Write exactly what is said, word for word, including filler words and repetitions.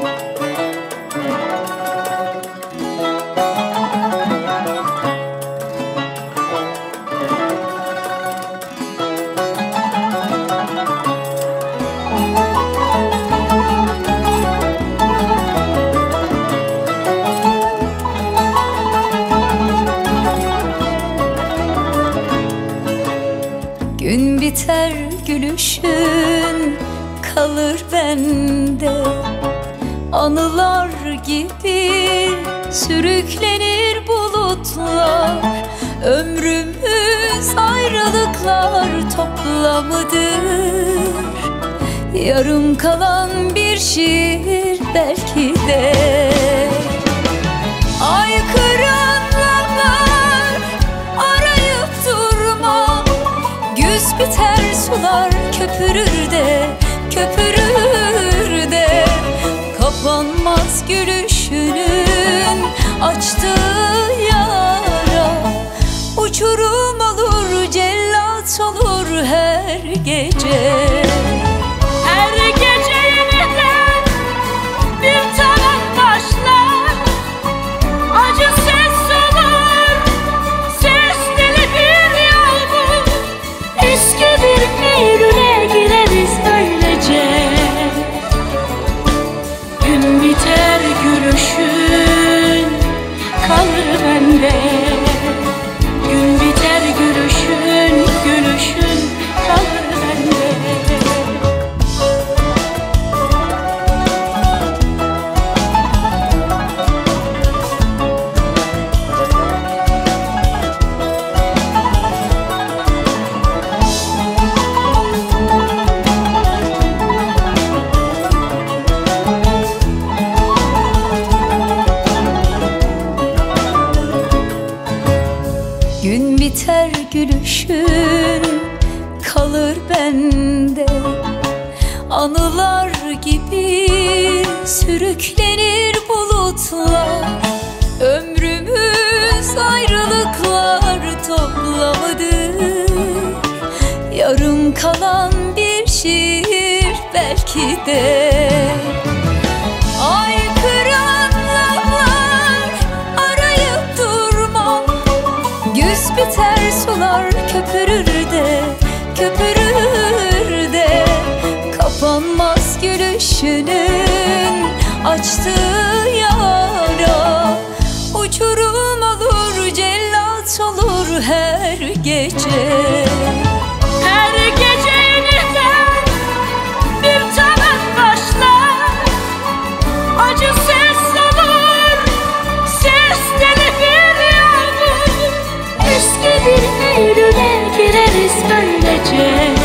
Gün biter gülüşün kalır bende, anılar gibi sürüklenir bulutlar. Ömrümüz ayrılıklar toplamıdır, yarım kalan bir şiir belki de. Aykıranlar arayıp durma, güz biter sular köpürür de, köpürür de. Kapanmaz gülüşünün açtığı yara, uçurum olur, cellat olur her gece. Her gece yeniden bir talan başlar, acı ses olur, sesli bir yağmur. Eski bir Eylül'e gireriz böylece. Gün biter gülüşün kalır bende, gün biter gülüşün, gülüşün kalır bende. Gün biter gülüşün kalır bende, anılar gibi sürüklenir bulutlar. Ömrümüz ayrılıklar toplamıdır, yarım kalan bir şiir belki de. Güz biter sular köpürür de, köpürür de. Kapanmaz gülüşünün açtığı yara, uçurum olur, cellat olur her gece. Her gece yeniden bir talan başlar, acı ses olur, sesli bir yağmur. Eski bir Eylül'e gireriz böylece.